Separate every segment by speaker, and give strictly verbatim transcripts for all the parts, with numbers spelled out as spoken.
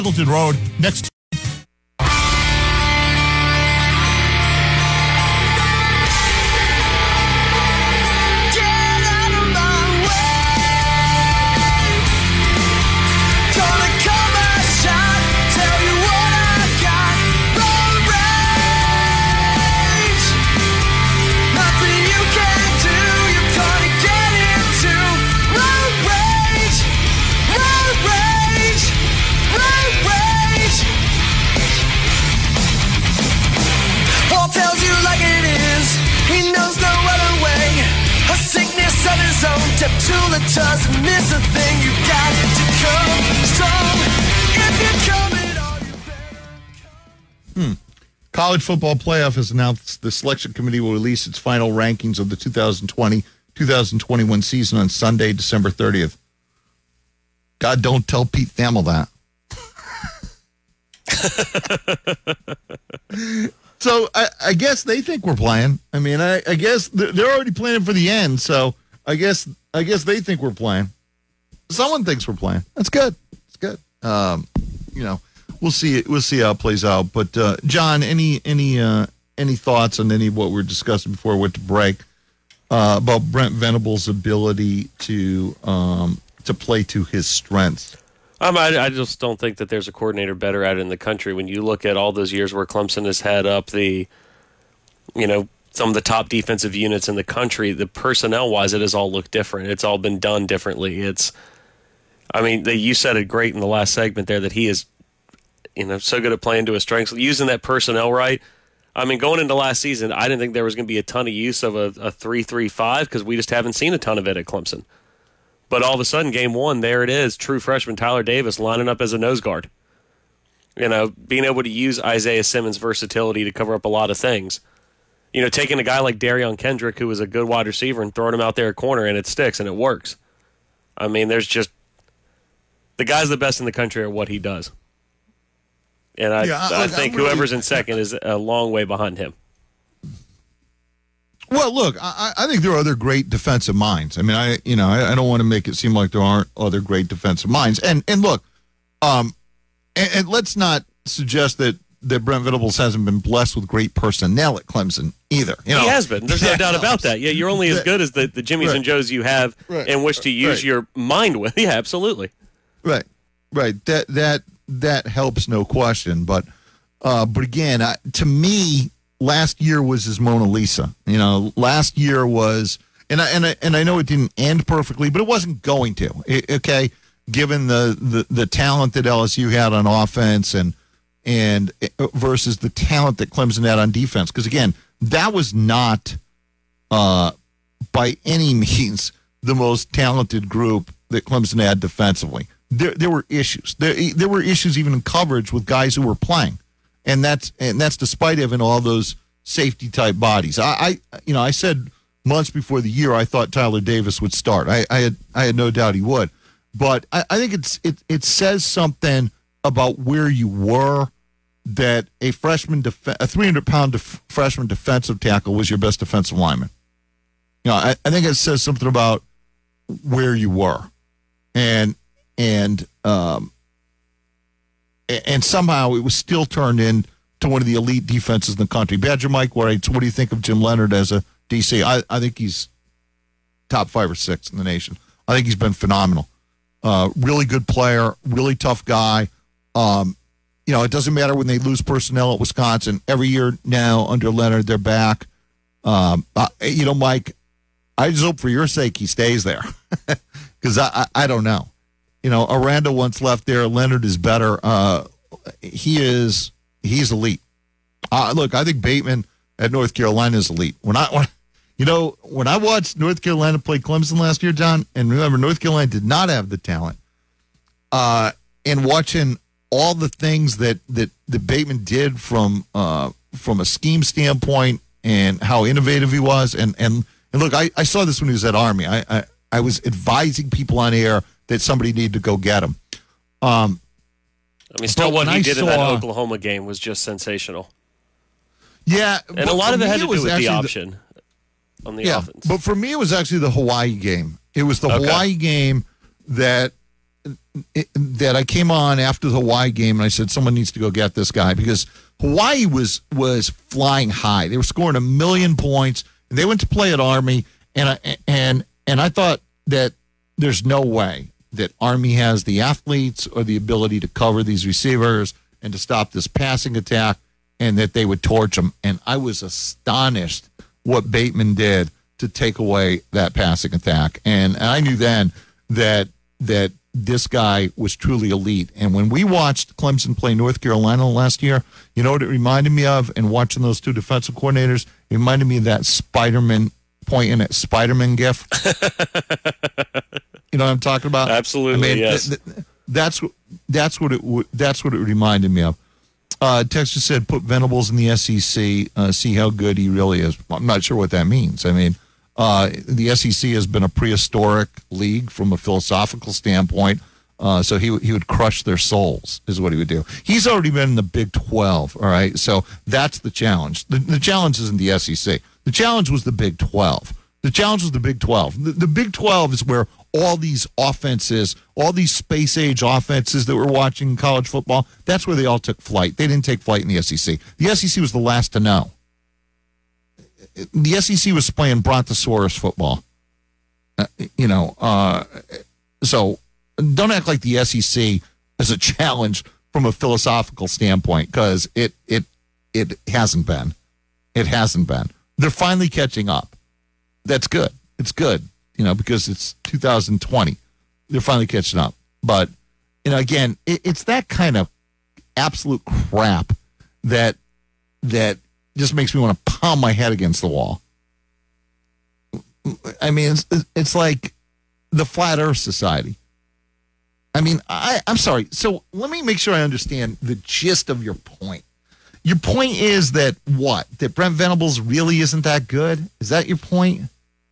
Speaker 1: Hamilton Road next.
Speaker 2: Doesn't miss a thing. You got to come strong. If you're coming on, you better come.
Speaker 1: Hmm. College football playoff has announced the selection committee will release its final rankings of the twenty twenty twenty twenty-one season on Sunday, December thirtieth. God, don't tell Pete Thamel that. So I, I guess they think we're playing. I mean, I, I guess they're, they're already planning for the end. So I guess I guess they think we're playing. Someone thinks we're playing. That's good. It's good. Um, you know, we'll see. It. We'll see how it plays out. But uh, John, any any uh, any thoughts on any of what we were discussing before we went to break uh, about Brent Venables' ability to um, to play to his strengths?
Speaker 3: Um, I, I just don't think that there's a coordinator better at it in the country. When you look at all those years where Clemson has had up the, you know, some of the top defensive units in the country, the personnel-wise, it has all looked different. It's all been done differently. It's, I mean, the, you said it great in the last segment there that he is, you know, so good at playing to his strengths, using that personnel right. I mean, going into last season, I didn't think there was going to be a ton of use of a, a three three five because we just haven't seen a ton of it at Clemson. But all of a sudden, game one, there it is, true freshman Tyler Davis lining up as a nose guard. You know, being able to use Isaiah Simmons' versatility to cover up a lot of things. You know, taking a guy like Darion Kendrick, who is a good wide receiver, and throwing him out there at corner, and it sticks, and it works. I mean, there's just – the guy's the best in the country at what he does. And I,
Speaker 1: yeah,
Speaker 3: I,
Speaker 1: I
Speaker 3: think
Speaker 1: really,
Speaker 3: whoever's in second is a long way behind him.
Speaker 1: Well, look, I, I think there are other great defensive minds. I mean, I you know, I, I don't want to make it seem like there aren't other great defensive minds. And and look, um, and, and let's not suggest that, that Brent Venables hasn't been blessed with great personnel at Clemson either. You know,
Speaker 3: he has been. There's no doubt about that. Yeah, you're only as good as the, the Jimmies
Speaker 1: right.
Speaker 3: and Joes you have
Speaker 1: right.
Speaker 3: in which to use
Speaker 1: right.
Speaker 3: your mind with. Yeah, absolutely.
Speaker 1: Right, right. That that that helps, no question. But uh, but again, I, to me. Last year was his Mona Lisa. You know, last year was, and I and I, and I know it didn't end perfectly, but it wasn't going to. It, okay, given the, the the talent that L S U had on offense and and versus the talent that Clemson had on defense, because again, that was not uh, by any means the most talented group that Clemson had defensively. There there were issues. There there were issues even in coverage with guys who were playing. And that's and that's despite having all those safety type bodies. I, I you know I said months before the year I thought Tyler Davis would start. I, I had I had no doubt he would, but I, I think it's it it says something about where you were that a freshman def- a three hundred pound def- freshman defensive tackle was your best defensive lineman. You know I, I think it says something about where you were, and and um. And somehow it was still turned into one of the elite defenses in the country. Badger Mike writes, what do you think of Jim Leonard as a D C? I, I think he's top five or six in the nation. I think he's been phenomenal. Uh, really good player, really tough guy. Um, you know, it doesn't matter when they lose personnel at Wisconsin. Every year now under Leonard, they're back. Um, uh, you know, Mike, I just hope for your sake he stays there because I, I, I don't know. You know, Aranda once left there. Leonard is better. Uh, he is he's elite. Uh, look, I think Bateman at North Carolina is elite. When I, when, you know, when I watched North Carolina play Clemson last year, John, and remember North Carolina did not have the talent. Uh, and watching all the things that that, that Bateman did from uh, from a scheme standpoint and how innovative he was, and and, and look, I, I saw this when he was at Army. I, I I was advising people on air that somebody needed to go get him. Um,
Speaker 3: I mean, still what he
Speaker 1: I
Speaker 3: did
Speaker 1: saw,
Speaker 3: in that Oklahoma game was just sensational.
Speaker 1: Yeah.
Speaker 3: And a lot of it had to do with the option
Speaker 1: the,
Speaker 3: on the
Speaker 1: yeah,
Speaker 3: offense.
Speaker 1: But for me, it was actually the Hawaii game. It was the
Speaker 3: okay.
Speaker 1: Hawaii game that it, that I came on after the Hawaii game and I said someone needs to go get this guy because Hawaii was was flying high. They were scoring a million points. And they went to play at Army, and I and and I thought that there's no way that Army has the athletes or the ability to cover these receivers and to stop this passing attack, and that they would torch them. And I was astonished what Bateman did to take away that passing attack. And I knew then that that this guy was truly elite. And when we watched Clemson play North Carolina last year, you know what it reminded me of? And watching those two defensive coordinators, it reminded me of that Spider-Man pointing at Spider-Man gif. You know what I'm talking about?
Speaker 3: Absolutely,
Speaker 1: I mean,
Speaker 3: yes.
Speaker 1: th- th- that's that's what it w- that's what it reminded me of. Uh, Texas said put Venables in the S E C, uh, see how good he really is. I'm not sure what that means. I mean, uh, the S E C has been a prehistoric league from a philosophical standpoint, uh, so he he would crush their souls, is what he would do. He's already been in the Big twelve, all right? So that's the challenge. The, the challenge isn't the S E C. The challenge was the Big twelve. The challenge was the Big twelve. The, the Big twelve is where all these offenses, all these space-age offenses that we're watching in college football, that's where they all took flight. They didn't take flight in the S E C. The S E C was the last to know. The S E C was playing Brontosaurus football. Uh, you know, uh, so don't act like the S E C is a challenge from a philosophical standpoint, because it, it, it hasn't been. It hasn't been. They're finally catching up. That's good. It's good. You know, because it's two thousand twenty. They're finally catching up. But, you know, again, it, it's that kind of absolute crap that that just makes me want to pound my head against the wall. I mean, it's, it's like the Flat Earth Society. I mean, I, I'm sorry. So let me make sure I understand the gist of your point. Your point is that what? That Brent Venables really isn't that good? Is that your point?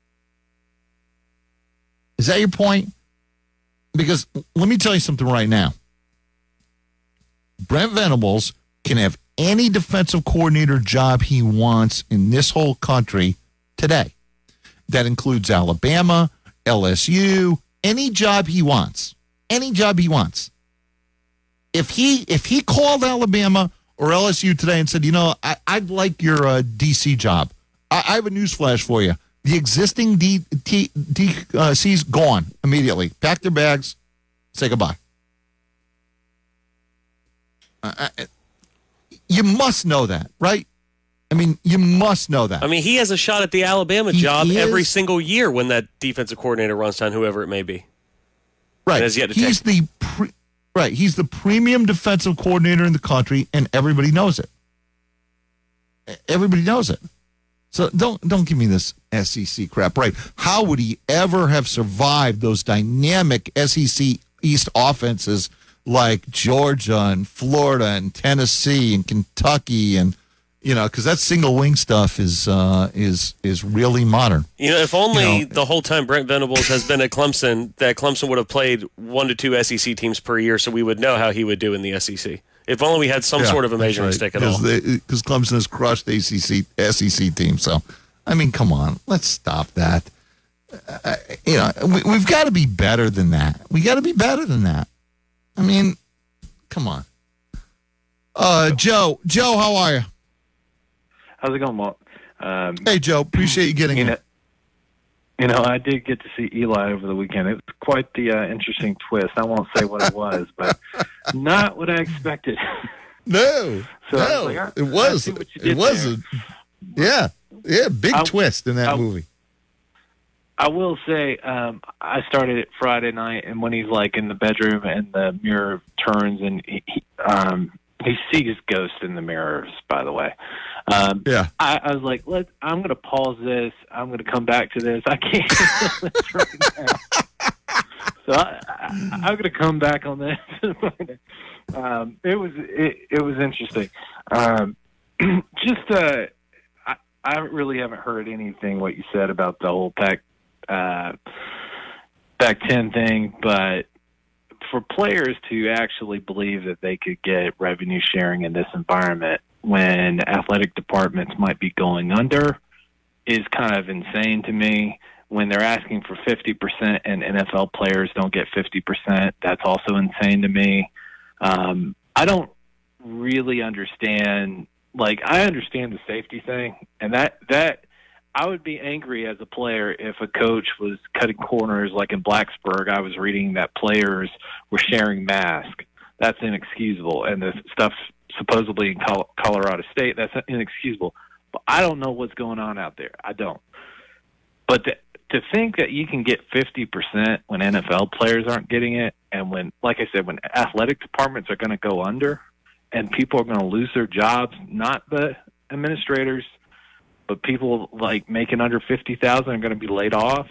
Speaker 1: Is that your point? Because let me tell you something right now. Brent Venables can have any defensive coordinator job he wants in this whole country today. That includes Alabama, L S U, any job he wants. Any job he wants. If he if he called Alabama or L S U today and said, you know, I, I'd like your uh, D C job, I, I have a news flash for you. The existing D, T, D, uh, C's gone immediately. Pack their bags, say goodbye. Uh, I, you must know that, right? I mean, you must know that.
Speaker 3: I mean, he has a shot at the Alabama
Speaker 1: He
Speaker 3: job
Speaker 1: is-
Speaker 3: every single year when that defensive coordinator runs down whoever it may be.
Speaker 1: right.
Speaker 3: and has yet to
Speaker 1: He's the pre- right. He's the premium defensive coordinator in the country, and everybody knows it. Everybody knows it. So don't don't give me this S E C crap, right? How would he ever have survived those dynamic S E C East offenses like Georgia and Florida and Tennessee and Kentucky and you know, because that single wing stuff is uh, is is really modern.
Speaker 3: You know, if only
Speaker 1: You know-
Speaker 3: the whole time Brent Venables has been at Clemson, that Clemson would have played one to two S E C teams per year, so we would know how he would do in the S E C. If only we had some sort of a measuring stick at all.
Speaker 1: Because Clemson has crushed the A C C, S E C team. So, I mean, come on, let's stop that. Uh, you know, we, we've got to be better than that. We got to be better than that. I mean, come on. Uh, Joe, Joe, how are you?
Speaker 4: How's it going, Mark? Um,
Speaker 1: Hey, Joe, appreciate you getting
Speaker 4: you
Speaker 1: here.
Speaker 4: know, you know, I did get to see Eli over the weekend. It was quite the uh, interesting twist. I won't say what it was, but not what I expected.
Speaker 1: No,
Speaker 4: So I was
Speaker 1: no,
Speaker 4: like, all right,
Speaker 1: it was.
Speaker 4: I see what you
Speaker 1: It
Speaker 4: did
Speaker 1: was.
Speaker 4: there.
Speaker 1: A, yeah, yeah, big
Speaker 4: I-
Speaker 1: twist in that
Speaker 4: I-
Speaker 1: movie.
Speaker 4: I will say, um, I started it Friday night, and when he's like in the bedroom and the mirror turns and he, he, um, he sees ghosts in the mirrors, by the way. Um,
Speaker 1: Yeah.
Speaker 4: I, I was like, Let, I'm going to pause this. I'm going to come back to this. I can't handle this right now. So I, I, I'm going to come back on this. um, it was it, it was interesting. Um, just uh, I, I really haven't heard anything what you said about the whole Pac uh, Pac ten thing, but for players to actually believe that they could get revenue sharing in this environment when athletic departments might be going under is kind of insane to me. when they're asking for fifty percent and N F L players don't get fifty percent. That's also insane to me. Um, I don't really understand. Like, I understand the safety thing, and that that I would be angry as a player if a coach was cutting corners like in Blacksburg. I was reading that players were sharing masks. That's inexcusable, and the stuff supposedly in Col- Colorado State, that's inexcusable. But I don't know what's going on out there. I don't. But to, to think that you can get fifty percent when N F L players aren't getting it, and when, like I said, when athletic departments are going to go under and people are going to lose their jobs, not the administrators, but people like making under fifty thousand dollars are going to be laid off.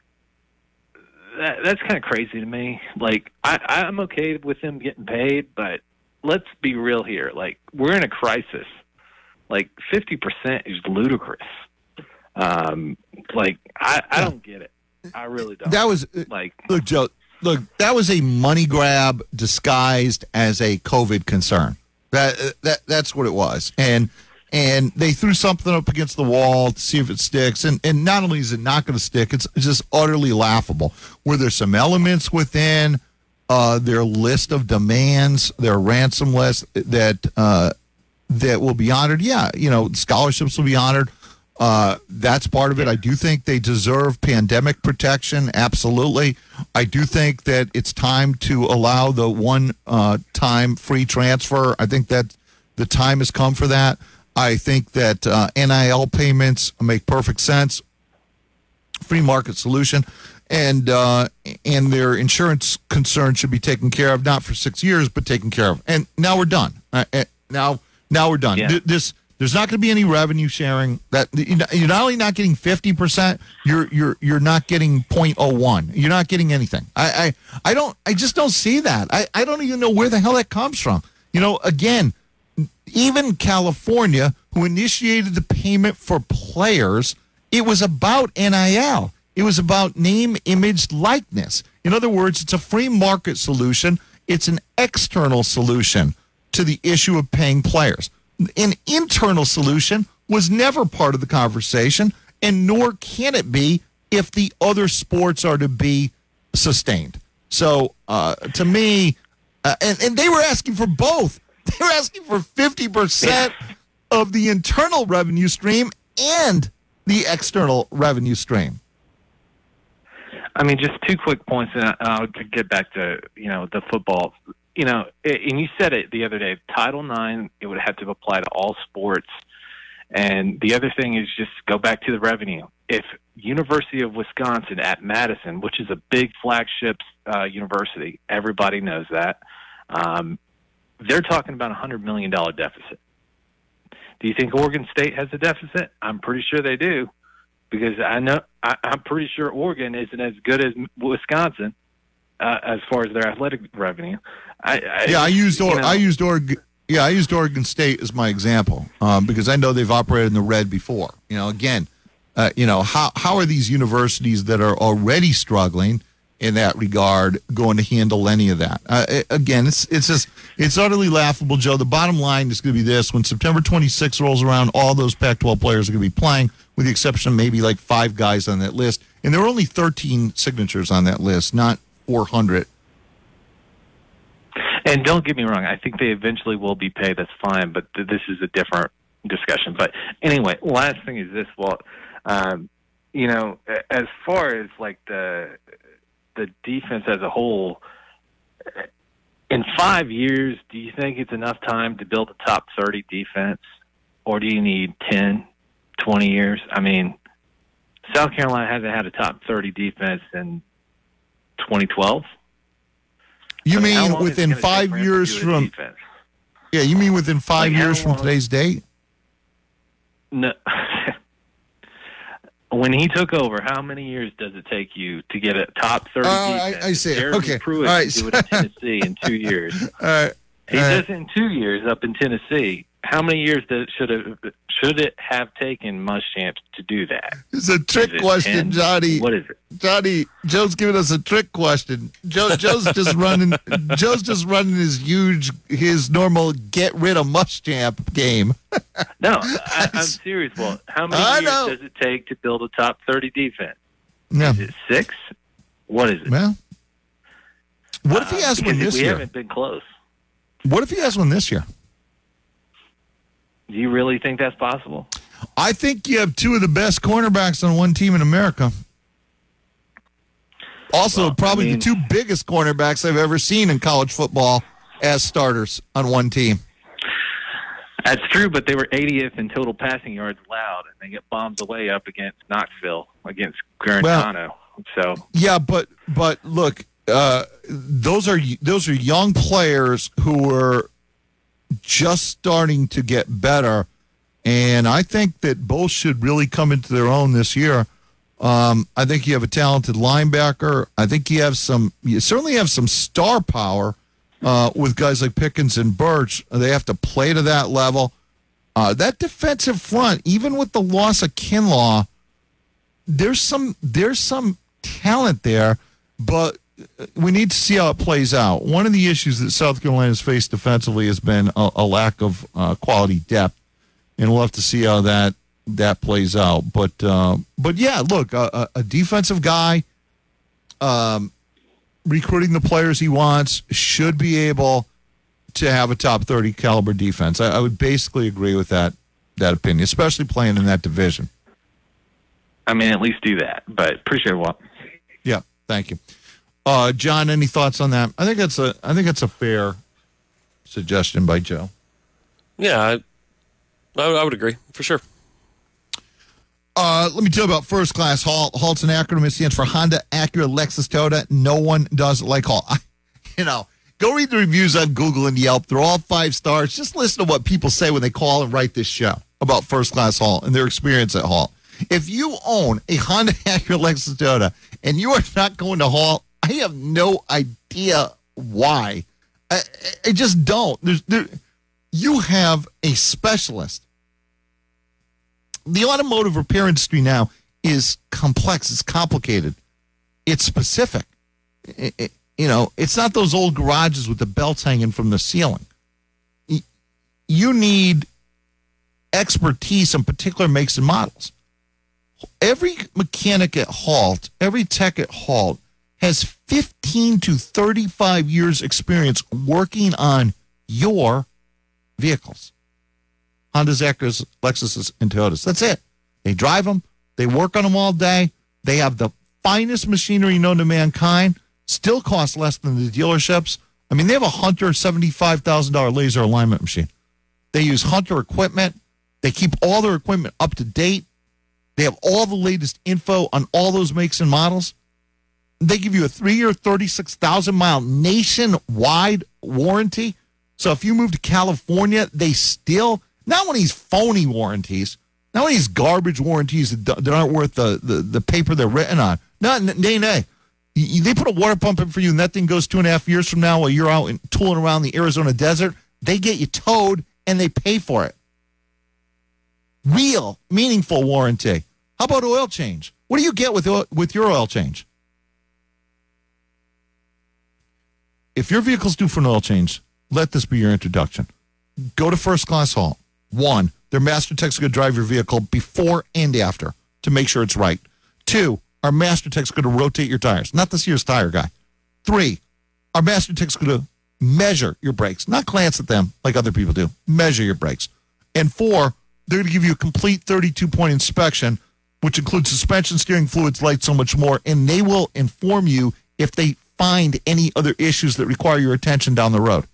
Speaker 4: That, that's kind of crazy to me. Like, I, I'm okay with them getting paid, but let's be real here. Like, we're in a crisis. Like, fifty percent is ludicrous. Um, like, I, I don't get it. I really don't.
Speaker 1: That was
Speaker 4: like,
Speaker 1: look, Joe. Look, that was a money grab disguised as a COVID concern. That that that's what it was, and and they threw something up against the wall to see if it sticks. And and not only is it not going to stick, it's, it's just utterly laughable. Were there some elements within uh, their list of demands, their ransom list that uh, that will be honored? Yeah, you know, scholarships will be honored. Uh, that's part of it. I do think they deserve pandemic protection. Absolutely. I do think that it's time to allow the one uh, time free transfer. I think that the time has come for that. I think that uh, N I L payments make perfect sense. Free market solution. And uh, and their insurance concerns should be taken care of, not for six years, but taken care of. And now we're done. Uh, now, now we're done.
Speaker 4: Yeah.
Speaker 1: Th- This. There's not going to be any revenue sharing. That you're not only not getting fifty percent, you're you're you're not getting zero point zero one. You're not getting anything. I, I I don't. I just don't see that. I, I don't even know where the hell that comes from. You know, again, even California, who initiated the payment for players, it was about N I L. It was about name, image, likeness. In other words, it's a free market solution. It's an external solution to the issue of paying players. An internal solution was never part of the conversation, and nor can it be if the other sports are to be sustained. So, uh, to me, uh, and, and they were asking for both. They were asking for fifty percent of the internal revenue stream and the external revenue stream.
Speaker 4: I mean, just two quick points, and I'll get back to, you know, the football. You know, and you said it the other day, Title nine, it would have to apply to all sports. And the other thing is just go back to the revenue. If University of Wisconsin at Madison, which is a big flagship uh, university, everybody knows that, um, they're talking about a one hundred million dollars deficit. Do you think Oregon State has a deficit? I'm pretty sure they do, because I know I, I'm pretty sure Oregon isn't as good as Wisconsin. Uh, as far as their athletic revenue, I, I
Speaker 1: yeah, I used or,
Speaker 4: you know,
Speaker 1: I used Oregon. Yeah, I used Oregon State as my example um, because I know they've operated in the red before. You know, again, uh, you know how how are these universities that are already struggling in that regard going to handle any of that? Uh, it, again, it's it's just it's utterly laughable, Joe. The bottom line is going to be this: when September twenty-sixth rolls around, all those Pac twelve players are going to be playing, with the exception of maybe like five guys on that list, and there were only thirteen signatures on that list, not four hundred.
Speaker 4: And don't get me wrong, I think they eventually will be paid. That's fine, but th- this is a different discussion. But anyway, last thing is this, Walt. Um, you know, as far as like the the defense as a whole, in five years, do you think it's enough time to build a top thirty defense, or do you need ten, twenty years? I mean, South Carolina hasn't had a top thirty defense in twenty twelve.
Speaker 1: You
Speaker 4: I mean, how
Speaker 1: mean
Speaker 4: long is it
Speaker 1: within
Speaker 4: gonna take
Speaker 1: five
Speaker 4: for him to
Speaker 1: years
Speaker 4: do a
Speaker 1: from?
Speaker 4: defense?
Speaker 1: Yeah, you mean within five
Speaker 4: Like, how
Speaker 1: years from
Speaker 4: long-
Speaker 1: today's date?
Speaker 4: No. When he took over, how many years does it take you to get a top thirty
Speaker 1: Oh, I-
Speaker 4: defense?
Speaker 1: I see.
Speaker 4: Jeremy
Speaker 1: Okay.
Speaker 4: Pruitt
Speaker 1: All right.
Speaker 4: can do it in Tennessee in two years.
Speaker 1: All right.
Speaker 4: He
Speaker 1: All right.
Speaker 4: does it in two years up in Tennessee. How many years does, should it should it have taken Muschamp to do that?
Speaker 1: It's a trick
Speaker 4: Is it
Speaker 1: question,
Speaker 4: ten?
Speaker 1: Johnny.
Speaker 4: What is it?
Speaker 1: Johnny, Joe's giving us a trick question. Joe, Joe's just running. Joe's just running his huge, his normal get rid of Muschamp game.
Speaker 4: No, I, I'm serious. Well, how many
Speaker 1: I
Speaker 4: years
Speaker 1: know.
Speaker 4: does it take to build a top thirty defense?
Speaker 1: Yeah.
Speaker 4: Is it six? What is it?
Speaker 1: Well, what if he has
Speaker 4: Uh,
Speaker 1: one
Speaker 4: because
Speaker 1: this
Speaker 4: we
Speaker 1: year?
Speaker 4: haven't been close.
Speaker 1: What if he has one this year?
Speaker 4: Do you really think that's possible?
Speaker 1: I think you have two of the best cornerbacks on one team in America. Also,
Speaker 4: Well, I
Speaker 1: probably
Speaker 4: mean-
Speaker 1: the two biggest cornerbacks I've ever seen in college football as starters on one team.
Speaker 4: That's true, but they were eightieth in total passing yards allowed, and they get bombs away up against Knoxville, against Garantano. so
Speaker 1: Yeah, but but look, uh, those are those are young players who are just starting to get better, and I think that both should really come into their own this year. Um, I think you have a talented linebacker. I think you have some. You certainly have some star power uh, with guys like Pickens and Birch. They have to play to that level. Uh, that defensive front, even with the loss of Kinlaw, there's some there's some talent there, but we need to see how it plays out. One of the issues that South Carolina's faced defensively has been a, a lack of uh, quality depth, and we'll have to see how that that plays out. But uh, but yeah, look, a, a defensive guy, um, recruiting the players he wants, should be able to have a top thirty caliber defense. I, I would basically agree with that that opinion, especially playing in that division.
Speaker 4: I mean, at least do that. But appreciate what.
Speaker 1: Yeah, thank you, uh, John. Any thoughts on that? I think that's a I think that's a fair suggestion by Joe.
Speaker 3: Yeah, I, I, I would agree for sure.
Speaker 1: Uh, let me tell you about First Class Halt. Halt's an acronym. It stands for Honda, Acura, Lexus, Toyota. No one does it like Halt. I, you know, go read the reviews on Google and Yelp. They're all five stars. Just listen to what people say when they call and write this show about First Class Halt and their experience at Halt. If you own a Honda, Acura, Lexus, Toyota, and you are not going to Halt, I have no idea why. I, I just don't. There's, there, you have a specialist. The automotive repair industry now is complex. It's complicated. It's specific. It, it, you know, it's not those old garages with the belts hanging from the ceiling. You need expertise in particular makes and models. Every mechanic at Halt, every tech at Halt has fifteen to thirty-five years experience working on your vehicles. Hondas, Acuras, Lexuses, and Toyotas. That's it. They drive them. They work on them all day. They have the finest machinery known to mankind. Still costs less than the dealerships. I mean, they have a Hunter seventy-five thousand dollars laser alignment machine. They use Hunter equipment. They keep all their equipment up to date. They have all the latest info on all those makes and models. They give you a three-year, thirty-six thousand mile nationwide warranty. So if you move to California, they still... Not one of these phony warranties. Not one of these garbage warranties that, that aren't worth the, the, the paper they're written on. No, nay, nay. You, they put a water pump in for you, and that thing goes two and a half years from now while you're out and tooling around the Arizona desert. They get you towed, and they pay for it. Real, meaningful warranty. How about oil change? What do you get with oil, with your oil change? If your vehicle's due for an oil change, let this be your introduction. Go to First Class Halt. One, their master techs are going to drive your vehicle before and after to make sure it's right. Two, our master techs are going to rotate your tires, not the Sears tire guy. Three, our master techs are going to measure your brakes, not glance at them like other people do. Measure your brakes. And four, they're going to give you a complete thirty-two point inspection, which includes suspension, steering fluids, lights, so much more, and they will inform you if they find any other issues that require your attention down the road.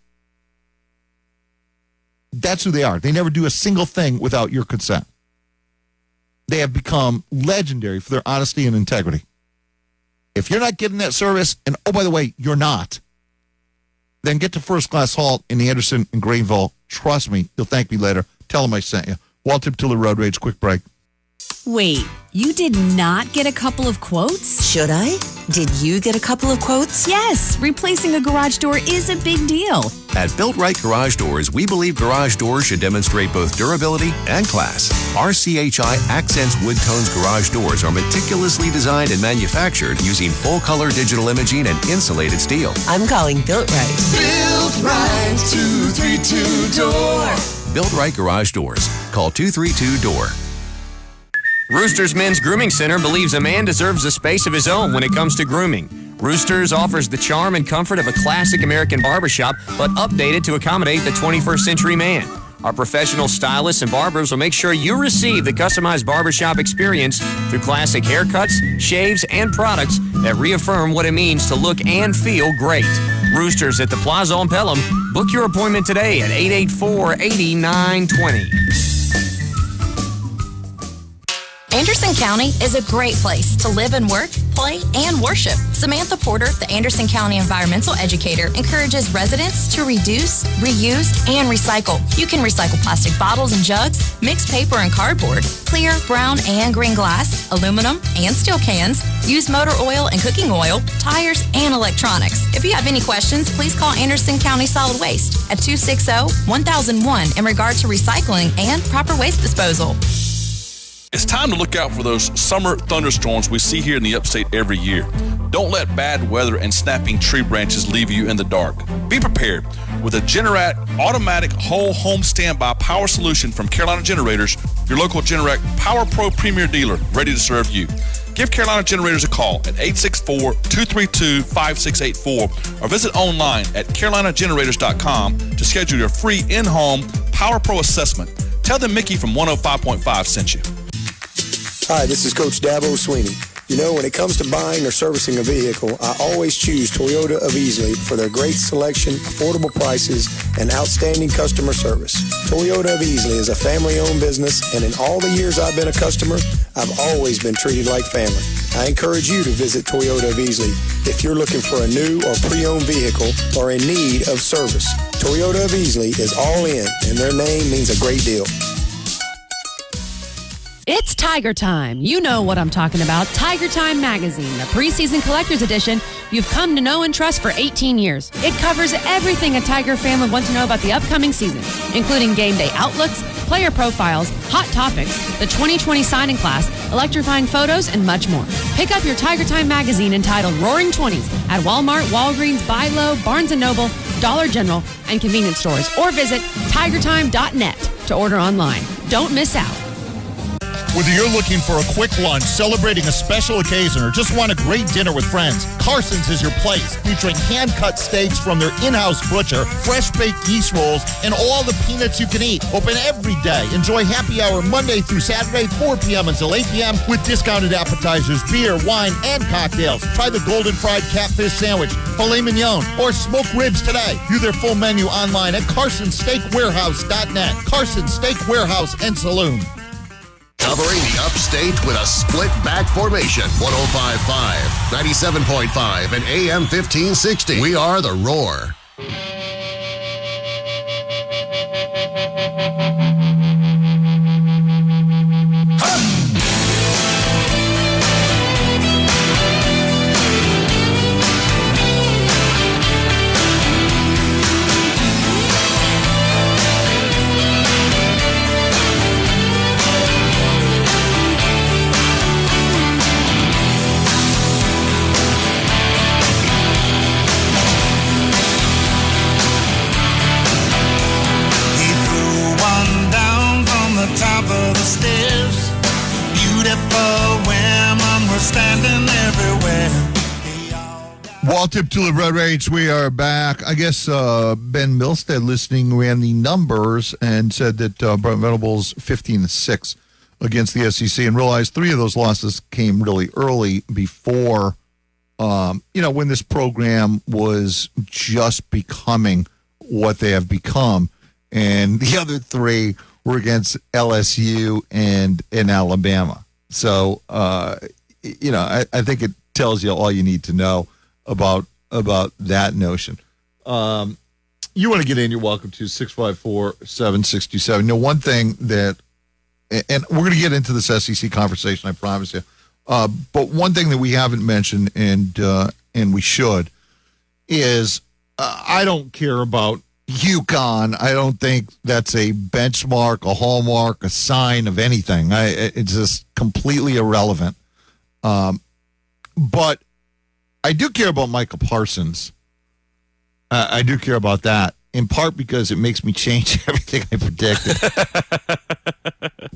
Speaker 1: That's who they are. They never do a single thing without your consent. They have become legendary for their honesty and integrity. If you're not getting that service, and oh, by the way, you're not, then get to First Class Halt in Anderson and Greenville. Trust me, you'll thank me later. Tell them I sent you. Walter Tiller Road Rage, quick break.
Speaker 5: Wait, you did not get a couple of quotes?
Speaker 6: Should I? Did you get a couple of quotes?
Speaker 5: Yes, replacing a garage door is a big deal.
Speaker 7: At Built Right Garage Doors, we believe garage doors should demonstrate both durability and class. Our C H I Accents Wood Tones garage doors are meticulously designed and manufactured using full-color digital imaging and insulated steel.
Speaker 6: I'm calling Built Right.
Speaker 2: Built right, two three two door.
Speaker 7: Built Right Garage Doors. Call two three two D O O R.
Speaker 8: Roosters Men's Grooming Center believes a man deserves a space of his own when it comes to grooming. Roosters offers the charm and comfort of a classic American barbershop, but updated to accommodate the twenty-first century man. Our professional stylists and barbers will make sure you receive the customized barbershop experience through classic haircuts, shaves, and products that reaffirm what it means to look and feel great. Roosters at the Plaza on Pelham. Book your appointment today at eight eight four, eight nine two zero.
Speaker 9: Anderson County is a great place to live and work, play, and worship. Samantha Porter, the Anderson County environmental educator, encourages residents to reduce, reuse, and recycle. You can recycle plastic bottles and jugs, mixed paper and cardboard, clear, brown, and green glass, aluminum, and steel cans, use motor oil and cooking oil, tires, and electronics. If you have any questions, please call Anderson County Solid Waste at two six zero, one thousand one in regard to recycling and proper waste disposal.
Speaker 10: It's time to look out for those summer thunderstorms we see here in the upstate every year. Don't let bad weather and snapping tree branches leave you in the dark. Be prepared with a Generac automatic whole home standby power solution from Carolina Generators, your local Generac Power Pro Premier dealer, ready to serve you. Give Carolina Generators a call at eight six four, two three two, five six eight four or visit online at carolina generators dot com to schedule your free in-home Power Pro assessment. Tell them Mickey from one oh five point five sent you.
Speaker 11: Hi, this is Coach Dabo Sweeney. You know, when it comes to buying or servicing a vehicle, I always choose Toyota of Easley for their great selection, affordable prices, and outstanding customer service. Toyota of Easley is a family-owned business, and in all the years I've been a customer, I've always been treated like family. I encourage you to visit Toyota of Easley if you're looking for a new or pre-owned vehicle or in need of service. Toyota of Easley is all in, and their name means a great deal.
Speaker 12: It's Tiger Time. You know what I'm talking about. Tiger Time Magazine, the preseason collector's edition you've come to know and trust for eighteen years. It covers everything a Tiger fan would want to know about the upcoming season, including game day outlooks, player profiles, hot topics, the twenty twenty signing class, electrifying photos, and much more. Pick up your Tiger Time magazine entitled Roaring Twenties at Walmart, Walgreens, Buy Low, Barnes and Noble, Dollar General, and convenience stores, or visit tiger time dot net to order online. Don't miss out.
Speaker 13: Whether you're looking for a quick lunch, celebrating a special occasion, or just want a great dinner with friends, Carson's is your place, featuring hand-cut steaks from their in-house butcher, fresh-baked yeast rolls, and all the peanuts you can eat. Open every day. Enjoy happy hour Monday through Saturday, four p.m. until eight p.m. with discounted appetizers, beer, wine, and cocktails. Try the golden fried catfish sandwich, filet mignon, or smoked ribs today. View their full menu online at carson steak warehouse dot net. Carson Steak Warehouse and Saloon.
Speaker 14: Covering the upstate with a split back formation. one oh five point five, ninety-seven point five, and A M fifteen sixty. We are the Roar.
Speaker 1: Wall tip to the Red Rage. We are back. I guess uh, Ben Milstead listening ran the numbers and said that uh, Brent Venables fifteen to six against the S E C and realized three of those losses came really early before, um, you know, when this program was just becoming what they have become. And the other three were against L S U and in Alabama. So, uh, you know, I, I think it tells you all you need to know about about that notion. Um, you want to get in, you're welcome to six five four, seven six two seven. You know, one thing that, and we're going to get into this S E C conversation, I promise you, uh, but one thing that we haven't mentioned, and uh, and we should, is uh, I don't care about UConn. I don't think that's a benchmark, a hallmark, a sign of anything. I, it's just completely irrelevant. Um, but I do care about Michael Parsons. Uh, I do care about that, in part because it makes me change everything I predicted.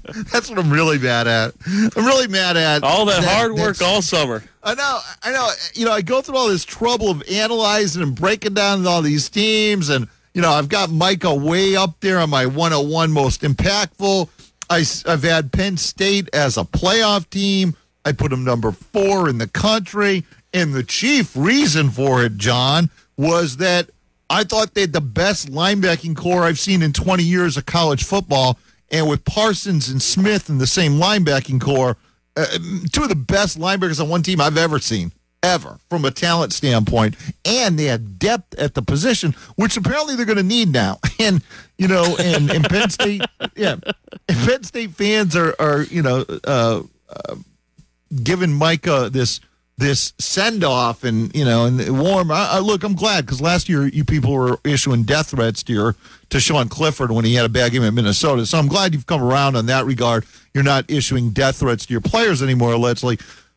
Speaker 1: That's what I'm really mad at. I'm really mad at
Speaker 3: all that,
Speaker 1: that
Speaker 3: hard work all summer.
Speaker 1: I know, I know. You know, I go through all this trouble of analyzing and breaking down all these teams, and you know, I've got Micah way up there on my one oh one most impactful. I, I've had Penn State as a playoff team. I put them number four in the country, and the chief reason for it, John, was that I thought they had the best linebacking core I've seen in twenty years of college football. And with Parsons and Smith in the same linebacking core, uh, two of the best linebackers on one team I've ever seen, ever, from a talent standpoint. And they had depth at the position, which apparently they're going to need now. And, you know, and, and Penn State, yeah, and Penn State fans are, are you know, uh, uh, giving Micah this this send-off and, you know, and warm. I, I, look, I'm glad because last year you people were issuing death threats to your to Sean Clifford when he had a bad game at Minnesota. So I'm glad you've come around on that regard. You're not issuing death threats to your players anymore, allegedly.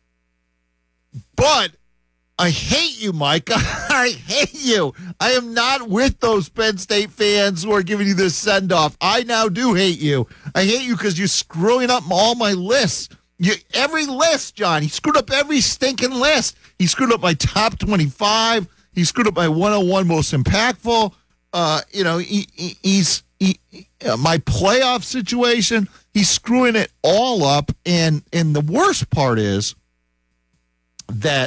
Speaker 1: But I hate you, Micah. I hate you. I am not with those Penn State fans who are giving you this send-off. I now do hate you. I hate you because you're screwing up all my lists. You, every list, John. He screwed up every stinking list. He screwed up my top twenty-five. He screwed up my one oh one most impactful. Uh, you know, he, he, he's he, uh, my playoff situation. He's screwing it all up. And, and the worst part is that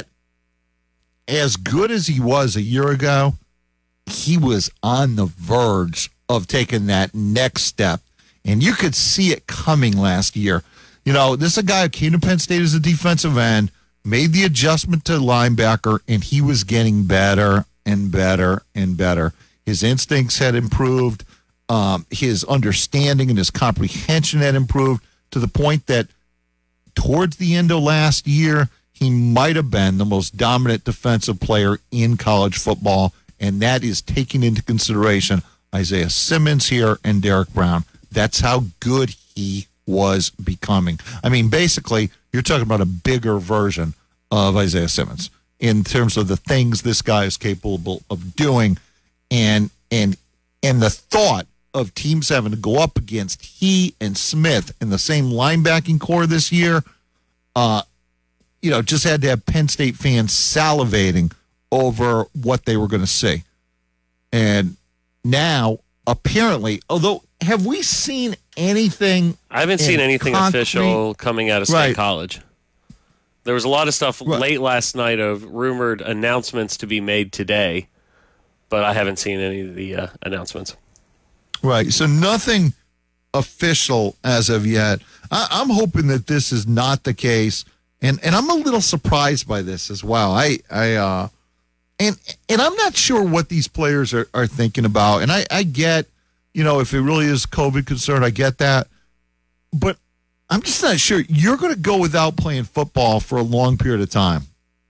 Speaker 1: as good as he was a year ago, he was on the verge of taking that next step. And you could see it coming last year. You know, this is a guy who came to Penn State as a defensive end, made the adjustment to linebacker, and he was getting better and better and better. His instincts had improved. Um, his understanding and his comprehension had improved to the point that towards the end of last year, he might have been the most dominant defensive player in college football, and that is taking into consideration Isaiah Simmons here and Derek Brown. That's how good he was becoming. I mean, basically, you're talking about a bigger version of Isaiah Simmons in terms of the things this guy is capable of doing, and and and the thought of teams having to go up against he and Smith in the same linebacking core this year, uh, you know, just had to have Penn State fans salivating over what they were going to see. And now, apparently, although, have we seen anything?
Speaker 3: I haven't seen anything
Speaker 1: concrete?
Speaker 3: official coming out of State
Speaker 1: Right.
Speaker 3: College. There was a lot of stuff
Speaker 1: Right.
Speaker 3: late last night of rumored announcements to be made today, but I haven't seen any of the uh, announcements.
Speaker 1: Right. So nothing official as of yet. I, I'm hoping that this is not the case, and and I'm a little surprised by this as well. I I uh, and and I'm not sure what these players are, are thinking about. And I I get, you know, if it really is COVID concern, I get that, but I'm just not sure. You're going to go without playing football for a long period of time.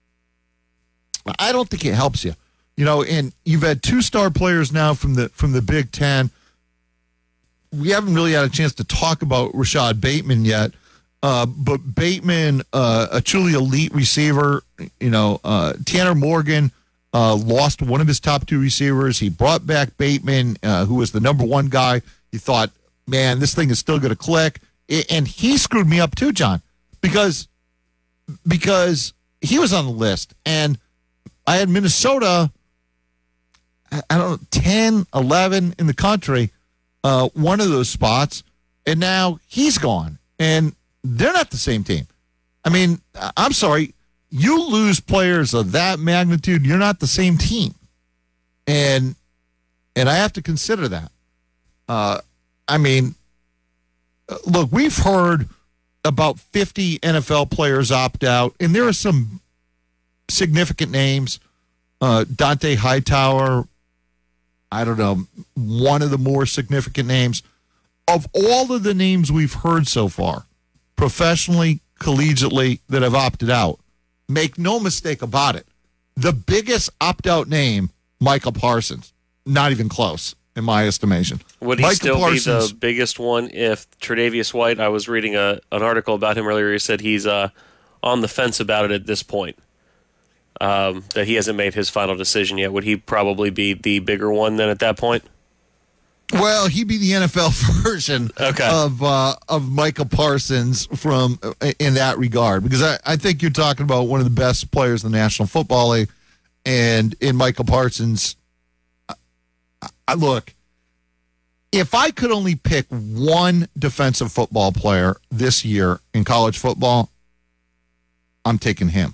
Speaker 1: I don't think it helps you. You know, and you've had two star players now from the from the Big Ten. We haven't really had a chance to talk about Rashad Bateman yet, uh, but Bateman, uh, a truly elite receiver. You know, uh, Tanner Morgan uh, lost one of his top two receivers. He brought back Bateman, uh, who was the number one guy. You thought, man, this thing is still going to click, and he screwed me up too, John, because because he was on the list, and I had Minnesota, I don't know, ten, eleven in the country, uh, one of those spots, and now he's gone, and they're not the same team. I mean, I'm sorry, you lose players of that magnitude, you're not the same team, and and I have to consider that. Uh, I mean, look, we've heard about fifty N F L players opt out, and there are some significant names. Uh, Dante Hightower, I don't know, one of the more significant names. Of all of the names we've heard so far, professionally, collegiately, that have opted out, make no mistake about it, the biggest opt-out name, Michael Parsons. Not even close, in my estimation.
Speaker 3: Would he
Speaker 1: Micah
Speaker 3: still
Speaker 1: Parsons,
Speaker 3: be the biggest one if Tre'Davious White, I was reading a, an article about him earlier, he said he's uh, on the fence about it at this point, um, that he hasn't made his final decision yet. Would he probably be the bigger one then at that point?
Speaker 1: Well, he'd be the N F L version
Speaker 3: Okay.
Speaker 1: of uh, of Micah Parsons from in that regard, because I, I think you're talking about one of the best players in the National Football League, and in Micah Parsons, I, I look. If I could only pick one defensive football player this year in college football, I'm taking him.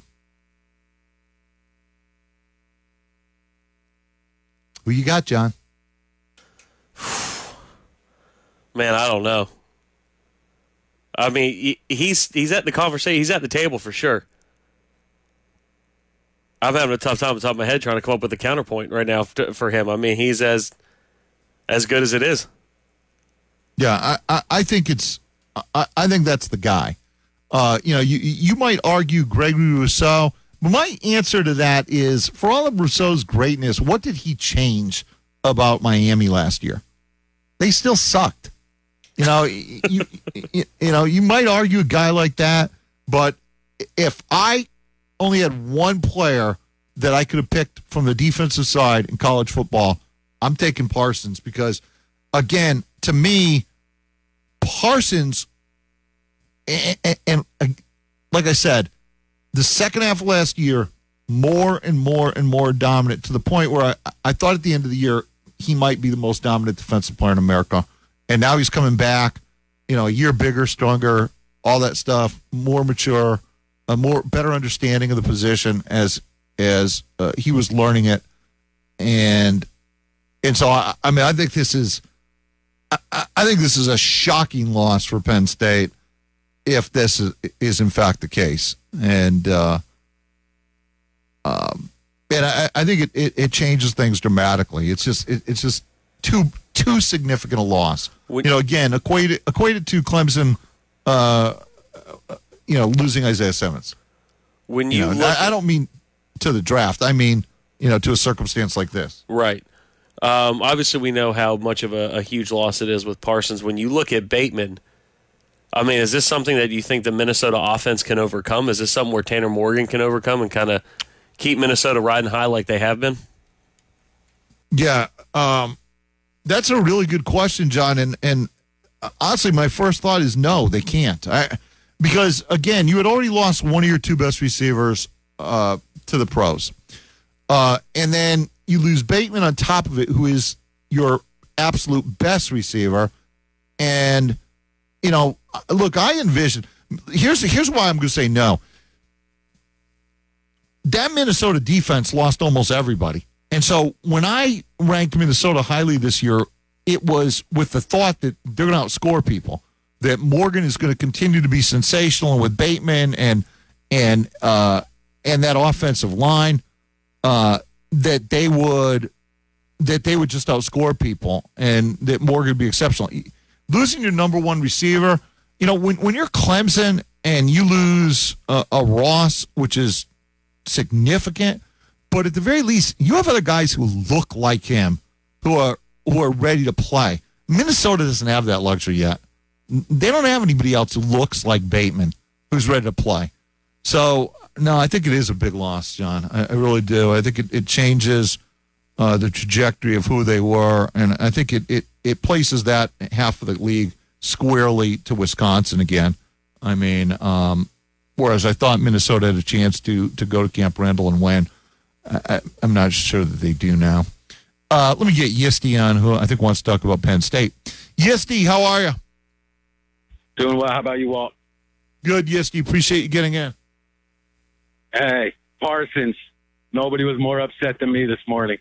Speaker 1: Who you got, John?
Speaker 3: Man, I don't know. I mean, he, he's he's at the conversation. He's at the table for sure. I'm having a tough time on top of my head trying to come up with a counterpoint right now f- for him. I mean, he's as as good as it is.
Speaker 1: Yeah, I, I, I think it's I, I think that's the guy. Uh, you know, you you might argue Gregory Rousseau, but my answer to that is, for all of Rousseau's greatness, what did he change about Miami last year? They still sucked. You know, you, you you know, you might argue a guy like that, but if I only had one player that I could have picked from the defensive side in college football, I'm taking Parsons, because, again, to me, Parsons, and, and, and like I said, the second half of last year, more and more and more dominant, to the point where I, I thought at the end of the year he might be the most dominant defensive player in America. And now he's coming back, you know, a year bigger, stronger, all that stuff, more mature, a more better understanding of the position as as uh, he was learning it. And and so, I, I mean, I think this is I, I think this is a shocking loss for Penn State if this is, is in fact the case. And uh, um, and I, I think it, it, it changes things dramatically. It's just it, it's just too too significant a loss. You know, again, equated equated to Clemson, uh, you know, losing Isaiah Simmons.
Speaker 3: When you,
Speaker 1: you know,
Speaker 3: look
Speaker 1: I, I don't mean to the draft. I mean, you know, to a circumstance like this.
Speaker 3: Right. Um, obviously, we know how much of a, a huge loss it is with Parsons. When you look at Bateman, I mean, is this something that you think the Minnesota offense can overcome? Is this something where Tanner Morgan can overcome and kind of keep Minnesota riding high like they have been?
Speaker 1: Yeah, um, that's a really good question, John. And and honestly, my first thought is no, they can't. I, because, again, you had already lost one of your two best receivers uh, to the pros. Uh, and then you lose Bateman on top of it, who is your absolute best receiver. And, you know, look, I envision – here's here's why I'm going to say no. That Minnesota defense lost almost everybody. And so when I ranked Minnesota highly this year, it was with the thought that they're going to outscore people, that Morgan is going to continue to be sensational, and with Bateman and and uh, and that offensive line, uh, that they would that they would just outscore people, and that Morgan would be exceptional. Losing your number one receiver, you know, when when you're Clemson and you lose a, a Ross, which is significant, but at the very least, you have other guys who look like him, who are who are ready to play. Minnesota doesn't have that luxury yet. They don't have anybody else who looks like Bateman, who's ready to play. So, no, I think it is a big loss, John. I, I really do. I think it, it changes uh, the trajectory of who they were, and I think it, it, it places that half of the league squarely to Wisconsin again. I mean, um, whereas I thought Minnesota had a chance to to go to Camp Randall and win. I, I'm not sure that they do now. Uh, let me get Yisty on, who I think wants to talk about Penn State. Yisty, how are you?
Speaker 15: Doing well. How about you, Walt?
Speaker 1: Good, Yisty. Appreciate you getting in.
Speaker 15: Hey, Parsons. Nobody was more upset than me this morning.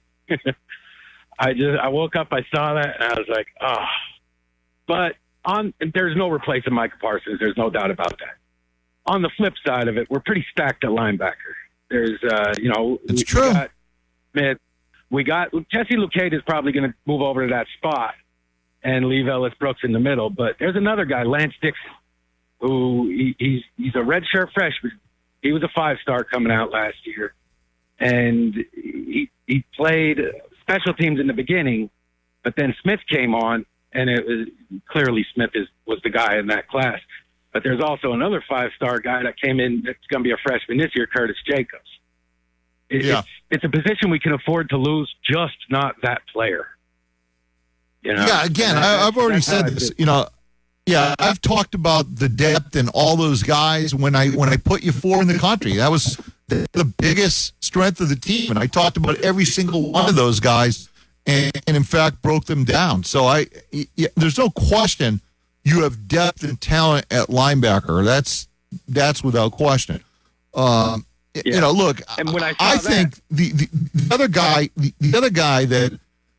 Speaker 15: I just I woke up, I saw that, and I was like, oh. But on there's no replacing Micah Parsons. There's no doubt about that. On the flip side of it, we're pretty stacked at linebacker. There's, uh, you know,
Speaker 1: it's
Speaker 15: we,
Speaker 1: true.
Speaker 15: We got, man, we got Jesse Lucade is probably going to move over to that spot and leave Ellis Brooks in the middle. But there's another guy, Lance Dixon, who he, he's he's a redshirt freshman. He was a five star coming out last year, and he he played special teams in the beginning, but then Smith came on, and it was clearly Smith is was the guy in that class. But there's also another five-star guy that came in that's going to be a freshman this year, Curtis Jacobs. It,
Speaker 1: yeah.
Speaker 15: it's, it's a position we can afford to lose, just not that player. You know?
Speaker 1: Yeah, again, I, I've already said this. You know, yeah, I've talked about the depth and all those guys when I when I put you four in the country. That was the, the biggest strength of the team, and I talked about every single one of those guys, and, and in fact broke them down. So I, yeah, there's no question you have depth and talent at linebacker. That's that's without question. Um, yeah. You know, look,
Speaker 15: and when I, saw
Speaker 1: I
Speaker 15: that,
Speaker 1: think the, the, the other guy, the, the other guy that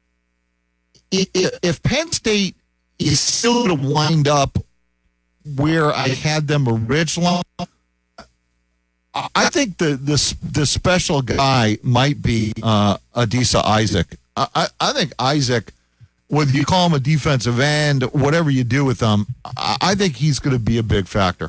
Speaker 1: if Penn State is still going to wind up where I had them originally, I think the the, the special guy might be uh, Adisa Isaac. I, I, I think Isaac, whether you call him a defensive end, whatever you do with him, I, I think he's going to be a big factor.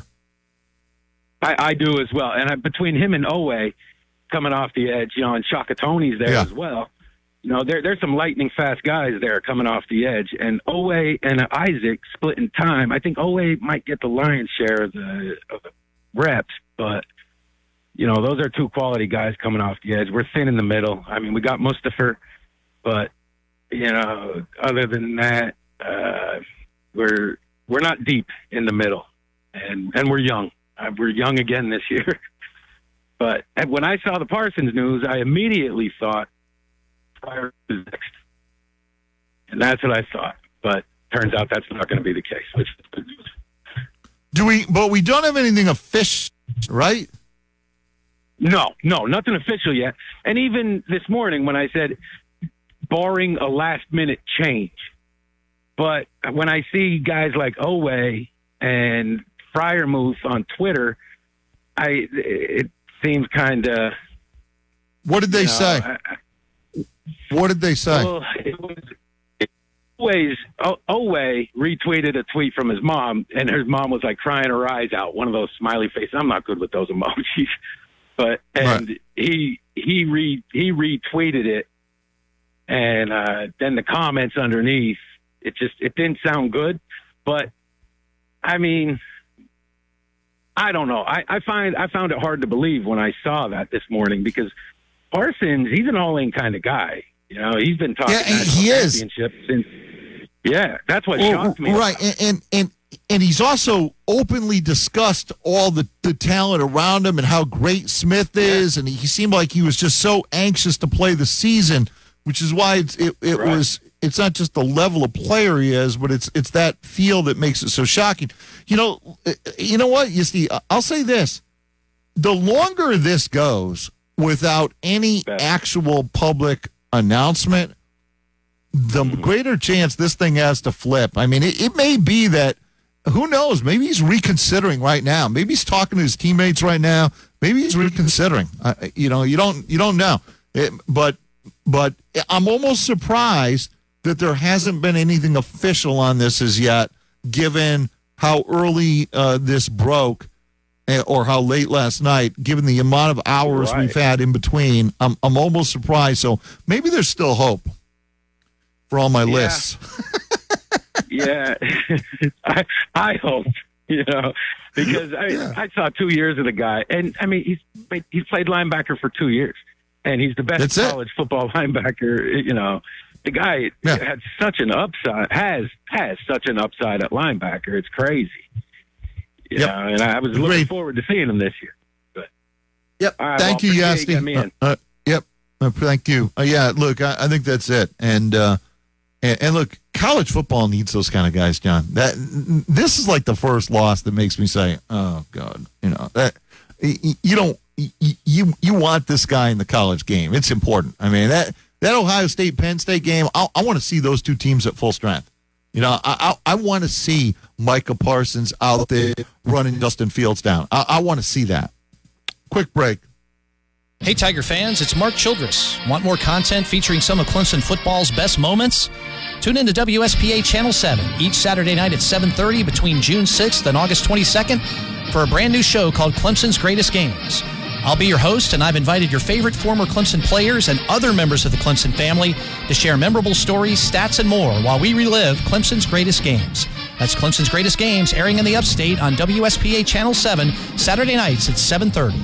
Speaker 15: I, I do as well. And I, between him and Owe coming off the edge, you know, and Shaka Tony's there
Speaker 1: yeah.
Speaker 15: as well. You know, there, there's some lightning fast guys there coming off the edge. And Owe and Isaac splitting time. I think Owe might get the lion's share of the, of the reps, but, you know, those are two quality guys coming off the edge. We're thin in the middle. I mean, we got Mustafa, but, you know, other than that, uh, we're we're not deep in the middle, and, and we're young. Uh, we're young again this year. But when I saw the Parsons news, I immediately thought Fryer is next. And that's what I thought. But turns out that's not going to be the case, which is good news.
Speaker 1: Do we, but we don't have anything official, right?
Speaker 15: No, no, nothing official yet. And even this morning when I said, barring a last-minute change, but when I see guys like Owe and Freiermuth on Twitter, I it seems kind of.
Speaker 1: What did they
Speaker 15: you know,
Speaker 1: say?
Speaker 15: I,
Speaker 1: what did they say?
Speaker 15: Well, it was it always Owe retweeted a tweet from his mom, and his mom was like crying her eyes out. One of those smiley faces. I'm not good with those emojis, but and right. he he re he retweeted it, and uh, then the comments underneath, it just it didn't sound good, but I mean. I don't know. I, I find I found it hard to believe when I saw that this morning because Parsons, he's an all-in kind of guy. You know, he's been talking
Speaker 1: yeah,
Speaker 15: national
Speaker 1: he is.
Speaker 15: championship since. Yeah, that's what
Speaker 1: well,
Speaker 15: shocked me.
Speaker 1: Right, and, and and and he's also openly discussed all the, the talent around him and how great Smith is, yeah. and he seemed like he was just so anxious to play the season, which is why it's, it it right. was. It's not just the level of player he is, but it's it's that feel that makes it so shocking. You know, you know what? You see, I'll say this: the longer this goes without any actual public announcement, the greater chance this thing has to flip. I mean, it, it may be that who knows? Maybe he's reconsidering right now. Maybe he's talking to his teammates right now. Maybe he's reconsidering. Uh, you know, you don't you don't know. It, but but I'm almost surprised that there hasn't been anything official on this as yet, given how early uh, this broke or how late last night, given the amount of hours right. we've had in between. I'm, I'm almost surprised. So maybe there's still hope for all my
Speaker 15: yeah.
Speaker 1: lists.
Speaker 15: yeah, I, I hope, you know, because I, yeah. I saw two years of the guy. And, I mean, he's, he's played linebacker for two years, and he's the best
Speaker 1: That's
Speaker 15: college
Speaker 1: it.
Speaker 15: football linebacker, you know. The guy yeah. had such an upside, has has such an upside at linebacker. It's crazy. You yep. know, and I was looking Great. forward to seeing him this year. But
Speaker 1: Yep.
Speaker 15: Right,
Speaker 1: thank
Speaker 15: well,
Speaker 1: you, Yasti.
Speaker 15: You
Speaker 1: uh, uh, yep. Uh, thank you. Uh, yeah, look, I, I think that's it. And, uh, and and look, college football needs those kind of guys, John. That this is like the first loss that makes me say, "Oh God," you know that you don't you you want this guy in the college game. It's important. I mean that. That Ohio State Penn State game, I, I want to see those two teams at full strength. You know, I I, I want to see Micah Parsons out there running Justin Fields down. I, I want to see that. Quick break.
Speaker 16: Hey, Tiger fans, it's Mark Childress. Want more content featuring some of Clemson football's best moments? Tune in to W S P A Channel seven each Saturday night at seven thirty between June sixth and August twenty-second for a brand new show called Clemson's Greatest Games. I'll be your host, and I've invited your favorite former Clemson players and other members of the Clemson family to share memorable stories, stats, and more while we relive Clemson's greatest games. That's Clemson's Greatest Games, airing in the Upstate on W S P A Channel seven, Saturday nights at seven thirty.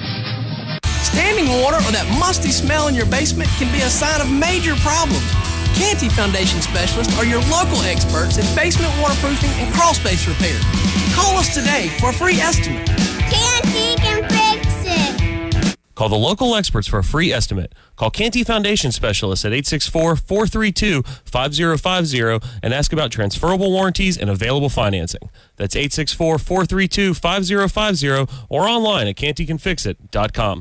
Speaker 2: Standing water or that musty smell in your basement can be a sign of major problems.
Speaker 17: Canty Foundation Specialists are your local experts in basement waterproofing and crawl space repair. Call us today for a free estimate.
Speaker 18: Canty can fix it.
Speaker 3: Call the local experts for a free estimate. Call Canty Foundation Specialists at eight six four, four three two, five zero five zero and ask about transferable warranties and available financing. That's eight six four, four three two, five zero five zero or online at canty can fix it dot com.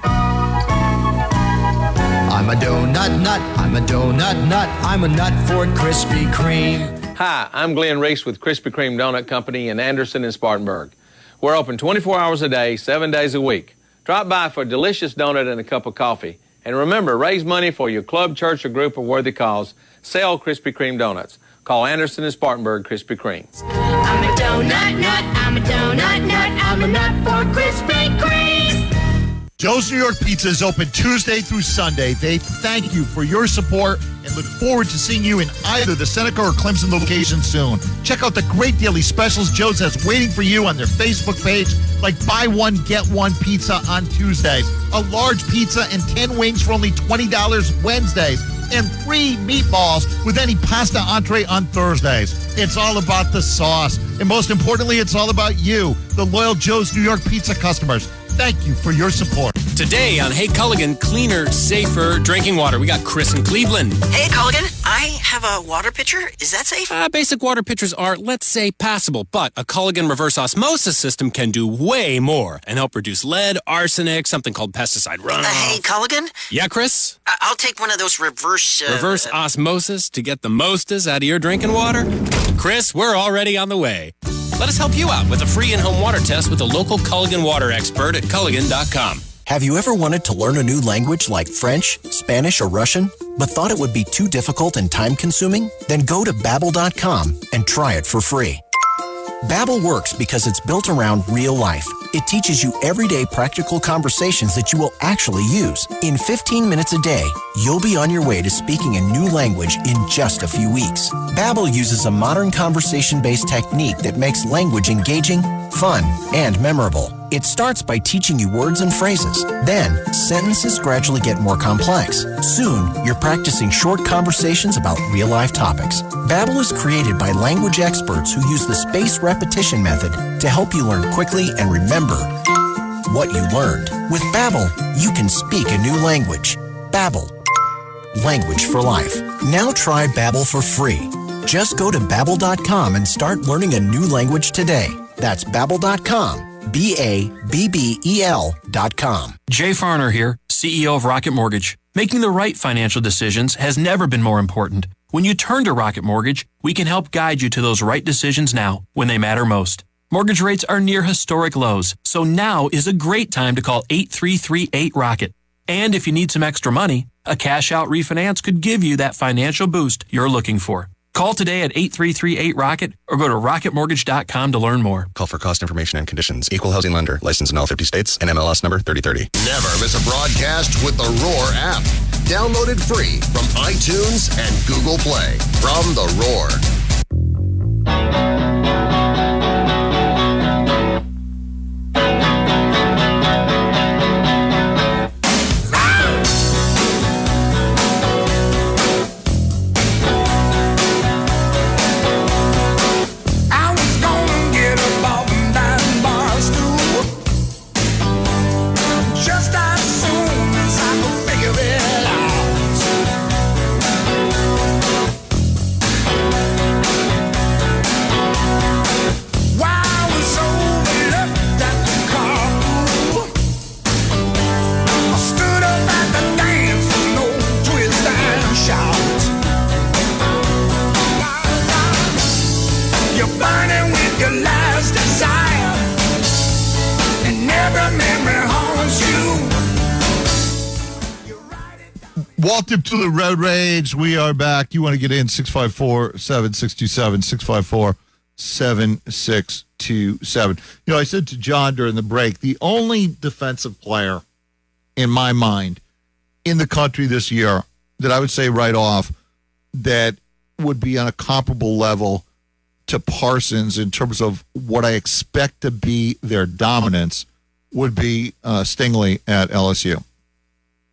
Speaker 19: I'm a donut nut, I'm a donut nut, I'm a nut for Krispy Kreme.
Speaker 20: Hi, I'm Glenn Reese with Krispy Kreme Donut Company in Anderson and Spartanburg. We're open twenty-four hours a day, seven days a week. Drop by for a delicious donut and a cup of coffee. And remember, raise money for your club, church, or group of worthy cause. Sell Krispy Kreme donuts. Call Anderson and Spartanburg Krispy Kreme.
Speaker 18: I'm a donut nut, I'm a donut nut, I'm a nut for Krispy Kreme.
Speaker 13: Joe's New York Pizza is open Tuesday through Sunday. They thank you for your support and look forward to seeing you in either the Seneca or Clemson location soon. Check out the great daily specials Joe's has waiting for you on their Facebook page, like buy one, get one pizza on Tuesdays, a large pizza and ten wings for only twenty dollars Wednesdays, and free meatballs with any pasta entree on Thursdays. It's all about the sauce. And most importantly, it's all about you, the loyal Joe's New York Pizza customers. Thank you for your support.
Speaker 21: Today on Hey Culligan, cleaner, safer drinking water. We got Chris in Cleveland.
Speaker 22: Hey Culligan, I have a water pitcher. Is that safe?
Speaker 21: Uh, basic water pitchers are, let's say, passable, but a Culligan reverse osmosis system can do way more and help reduce lead, arsenic, something called pesticide runoff.
Speaker 22: Uh, hey Culligan?
Speaker 21: Yeah, Chris?
Speaker 22: I- I'll take one of those reverse... Uh,
Speaker 21: reverse osmosis to get the mostest out of your drinking water? Chris, we're already on the way. Let us help you out with a free in-home water test with a local Culligan water expert at Culligan dot com.
Speaker 23: Have you ever wanted to learn a new language like French, Spanish, or Russian, but thought it would be too difficult and time-consuming? Then go to Babbel dot com and try it for free. Babbel works because it's built around real life. It teaches you everyday practical conversations that you will actually use. In fifteen minutes a day, you'll be on your way to speaking a new language in just a few weeks. Babbel uses a modern conversation-based technique that makes language engaging, fun, and memorable. It starts by teaching you words and phrases. Then, sentences gradually get more complex. Soon, you're practicing short conversations about real-life topics. Babbel is created by language experts who use the spaced repetition method to help you learn quickly and remember what you learned. With Babbel, you can speak a new language. Babbel. Language for life. Now try Babbel for free. Just go to Babbel dot com and start learning a new language today. That's Babbel dot com. B A B B E L dot com.
Speaker 24: Jay Farner here, C E O of Rocket Mortgage. Making the right financial decisions has never been more important. When you turn to Rocket Mortgage, we can help guide you to those right decisions now when they matter most. Mortgage rates are near historic lows, so now is a great time to call eight three three eight ROCKET. And if you need some extra money, a cash-out refinance could give you that financial boost you're looking for. Call today at eight three three eight ROCKET or go to rocket mortgage dot com to learn more.
Speaker 25: Call for cost information and conditions. Equal housing lender. Licensed in all fifty states. N M L S number thirty thirty.
Speaker 14: Never miss a broadcast with the Roar app. Download it free from iTunes and Google Play. From the Roar.
Speaker 1: Welcome to the Road Rage. We are back. You want to get in, six five four, seven six two seven, six five four, seven six two seven. You know, I said to John during the break, the only defensive player, in my mind, in the country this year that I would say right off that would be on a comparable level to Parsons in terms of what I expect to be their dominance would be uh, Stingley at L S U.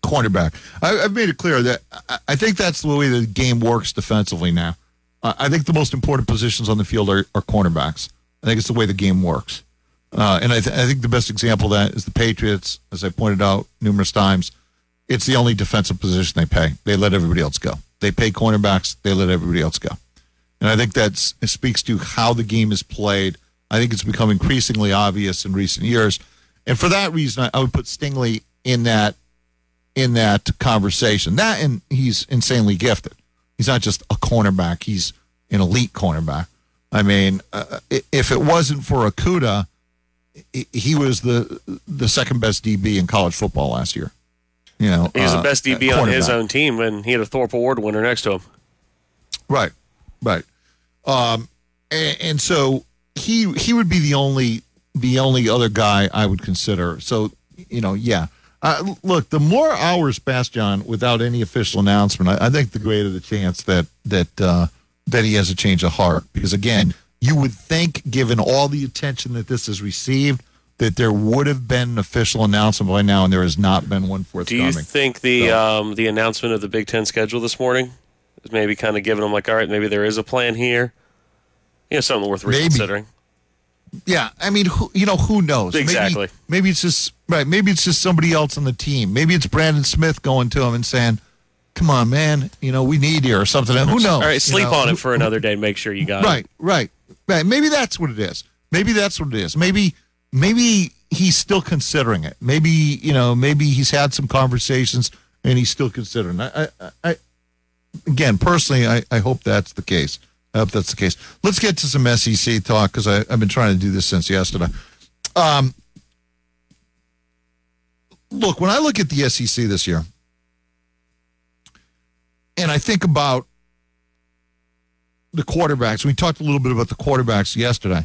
Speaker 1: cornerback. I, I've made it clear that I, I think that's the way the game works defensively now. Uh, I think the most important positions on the field are, are cornerbacks. I think it's the way the game works. Uh, and I, th- I think the best example of that is the Patriots, as I pointed out numerous times. It's the only defensive position they pay. They let everybody else go. They pay cornerbacks. They let everybody else go. And I think that speaks to how the game is played. I think it's become increasingly obvious in recent years. And for that reason, I, I would put Stingley in that in that conversation. That, and he's insanely gifted. He's not just a cornerback. He's an elite cornerback. I mean, uh, if it wasn't for Okudah, he was the the second best D B in college football last year. You know,
Speaker 3: he was
Speaker 1: uh,
Speaker 3: the best D B on his own team when he had a Thorpe Award winner next to him.
Speaker 1: Right, right. Um, and, and so he he would be the only the only other guy I would consider. So you know, yeah. Uh, look, the more hours pass, John, without any official announcement, I, I think the greater the chance that that uh, that he has a change of heart. Because again, you would think, given all the attention that this has received, that there would have been an official announcement by now, and there has not been one
Speaker 3: Do
Speaker 1: forthcoming.
Speaker 3: you think the
Speaker 1: So-
Speaker 3: um, the announcement of the Big Ten schedule this morning is maybe kind of giving them like, all right, maybe there is a plan here? You know, something worth
Speaker 1: Maybe.
Speaker 3: reconsidering.
Speaker 1: Yeah, I mean, who, you know, who knows?
Speaker 3: Exactly.
Speaker 1: Maybe, maybe it's just right. Maybe it's just somebody else on the team. Maybe it's Brandon Smith going to him and saying, "Come on, man, you know, we need you," or something. Who knows?
Speaker 3: All right,
Speaker 1: You
Speaker 3: sleep
Speaker 1: know?
Speaker 3: on it for another day and make sure you got
Speaker 1: Right,
Speaker 3: it.
Speaker 1: right, right. Maybe that's what it is. Maybe that's what it is. Maybe, maybe he's still considering it. Maybe you know, maybe he's had some conversations and he's still considering. I, I, I again, personally, I, I hope that's the case. I hope that's the case. Let's get to some S E C talk because I've been trying to do this since yesterday. Um, look, when I look at the S E C this year, and I think about the quarterbacks, we talked a little bit about the quarterbacks yesterday.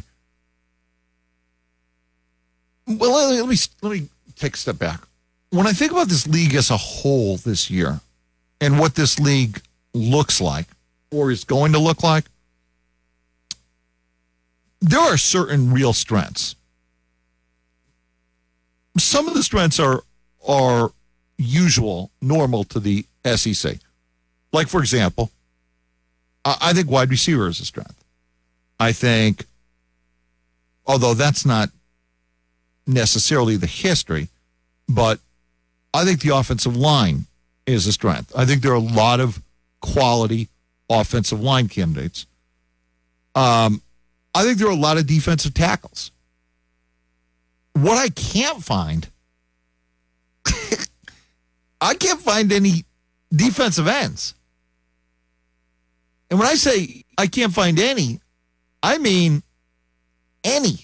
Speaker 1: Well, let me let me take a step back. When I think about this league as a whole this year, and what this league looks like, or is going to look like, there are certain real strengths. Some of the strengths are are usual, normal to the S E C. Like, for example, I, I think wide receiver is a strength. I think, although that's not necessarily the history, but I think the offensive line is a strength. I think there are a lot of quality offensive line candidates. Um, I think there are a lot of defensive tackles. What I can't find, I can't find any defensive ends. And when I say I can't find any, I mean any.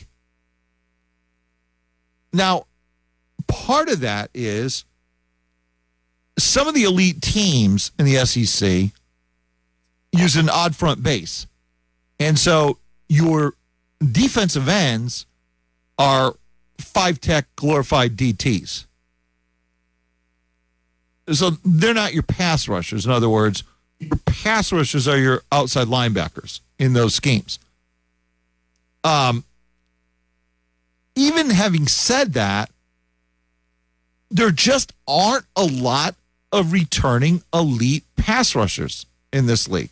Speaker 1: Now, part of that is some of the elite teams in the S E C use an odd front base. And so your defensive ends are five-tech glorified D Ts. So they're not your pass rushers. In other words, your pass rushers are your outside linebackers in those schemes. Um, even having said that, there just aren't a lot of returning elite pass rushers in this league.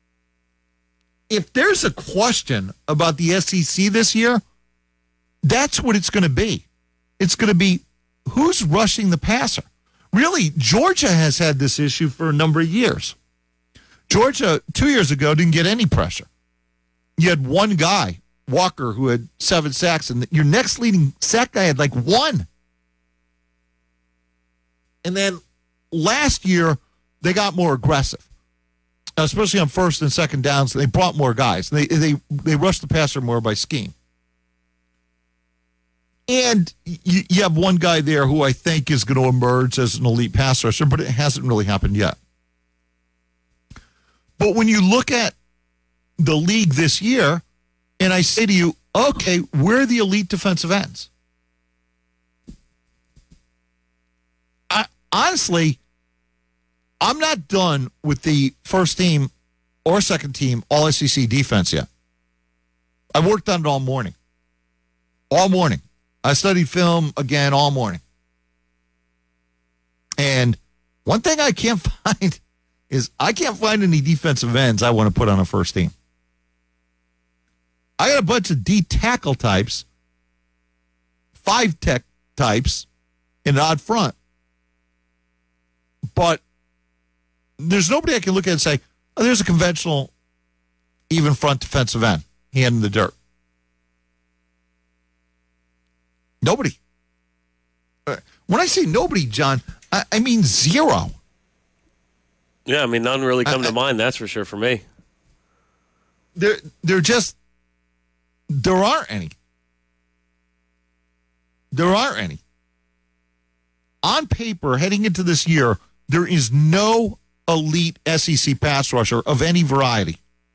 Speaker 1: If there's a question about the S E C this year, that's what it's going to be. It's going to be who's rushing the passer. Really, Georgia has had this issue for a number of years. Georgia, two years ago, didn't get any pressure. You had one guy, Walker, who had seven sacks, and your next leading sack guy had like one. And then last year, they got more aggressive, especially on first and second downs. They brought more guys. They they they rushed the passer more by scheme. And you, you have one guy there who I think is going to emerge as an elite pass rusher, but it hasn't really happened yet. But when you look at the league this year, and I say to you, okay, where are the elite defensive ends? I, honestly, I'm not done with the first team or second team all S E C defense yet. I worked on it all morning. All morning. I studied film again all morning. And One thing I can't find is I can't find any defensive ends I want to put on a first team. I got a bunch of D tackle types, five tech types, in an odd front. But there's nobody I can look at and say, oh, there's a conventional even front defensive end, hand in the dirt. Nobody. When I say nobody, John, I, I mean zero.
Speaker 3: Yeah, I mean, none really come
Speaker 1: I,
Speaker 3: to mind, that's for sure, for me.
Speaker 1: They're, they're just, there aren't any. There aren't any. On paper, heading into this year, there is no elite S E C pass rusher of any variety.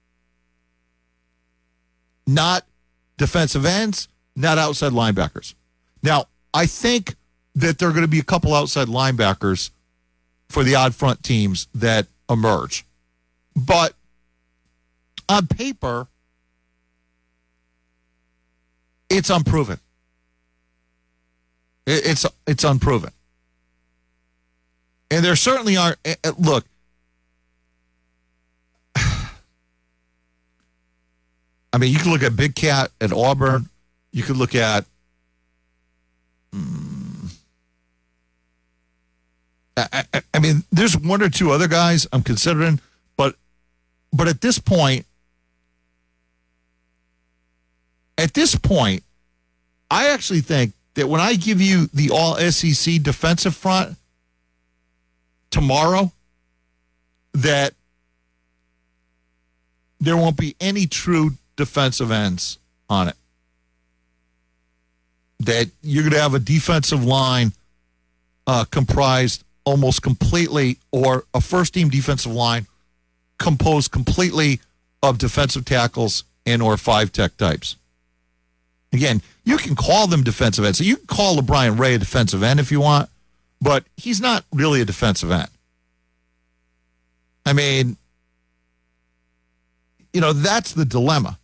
Speaker 1: Not defensive ends, not outside linebackers. Now, I think that there are going to be a couple outside linebackers for the odd front teams that emerge. But on paper, it's unproven. It's it's unproven. And there certainly aren't. Look, I mean, you can look at Big Cat at Auburn. You could look at. Hmm, I, I, I mean, there's one or two other guys I'm considering, but but at this point, at this point, I actually think that when I give you the all S E C defensive front tomorrow, that there won't be any true defensive ends on it. That you're going to have a defensive line uh, comprised almost completely, or a first-team defensive line composed completely of defensive tackles and or five-tech types. Again, you can call them defensive ends. So you can call LeBron Ray a defensive end if you want, but he's not really a defensive end. I mean, you know, that's the dilemma.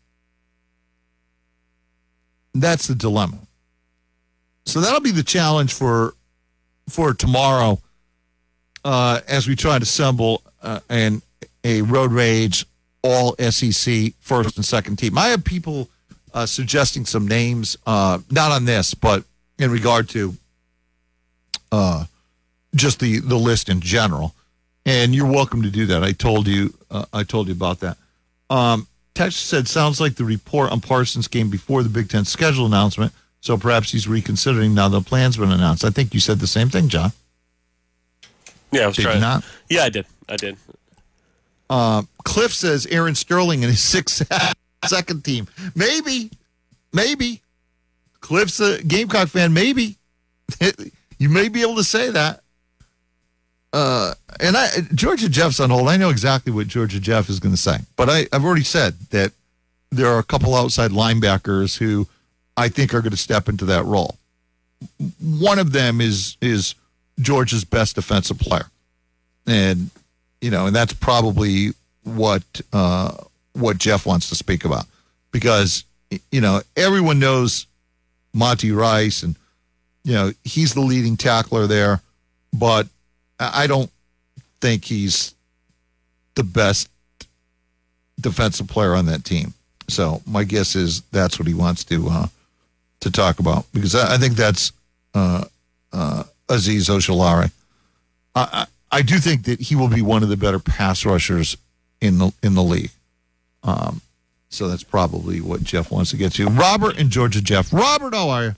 Speaker 1: That's the dilemma. So that'll be the challenge for for tomorrow uh, as we try to assemble uh, an, a Road Rage all S E C first and second team. I have people uh, suggesting some names, uh, not on this, but in regard to uh, just the, the list in general. And you're welcome to do that. I told you uh, I told you about that. Um, Texas said, sounds like the report on Parsons came before the Big Ten schedule announcement, so perhaps he's reconsidering now the plan's been announced. I think you said the same thing, John.
Speaker 3: Yeah, I was
Speaker 1: did
Speaker 3: trying.
Speaker 1: You not?
Speaker 3: Yeah, I did. I did.
Speaker 1: Uh, Cliff says Aaron Sterling and his six second team. Maybe. Maybe. Cliff's a Gamecock fan. Maybe. You may be able to say that. Uh, and I, Georgia Jeff's on hold. I know exactly what Georgia Jeff is going to say, but I, I've already said that there are a couple outside linebackers who I think are going to step into that role. One of them is is Georgia's best defensive player, and you know, and that's probably what uh, what Jeff wants to speak about, because you know everyone knows Monty Rice, and you know he's the leading tackler there, but I don't think he's the best defensive player on that team. So my guess is that's what he wants to uh, to talk about, because I, I think that's uh, uh, Azeez Ojulari. I, I, I do think that he will be one of the better pass rushers in the in the league. Um, so that's probably what Jeff wants to get to. Robert and Georgia Jeff. Robert, how are you?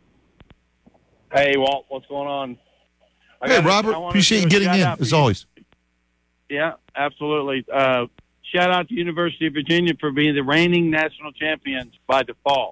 Speaker 4: Hey, Walt, what's going on? I
Speaker 1: Hey,
Speaker 4: gotta,
Speaker 1: Robert, appreciate you getting in, as always.
Speaker 4: Yeah, absolutely. Uh, shout out to University of Virginia for being the reigning national champions by default.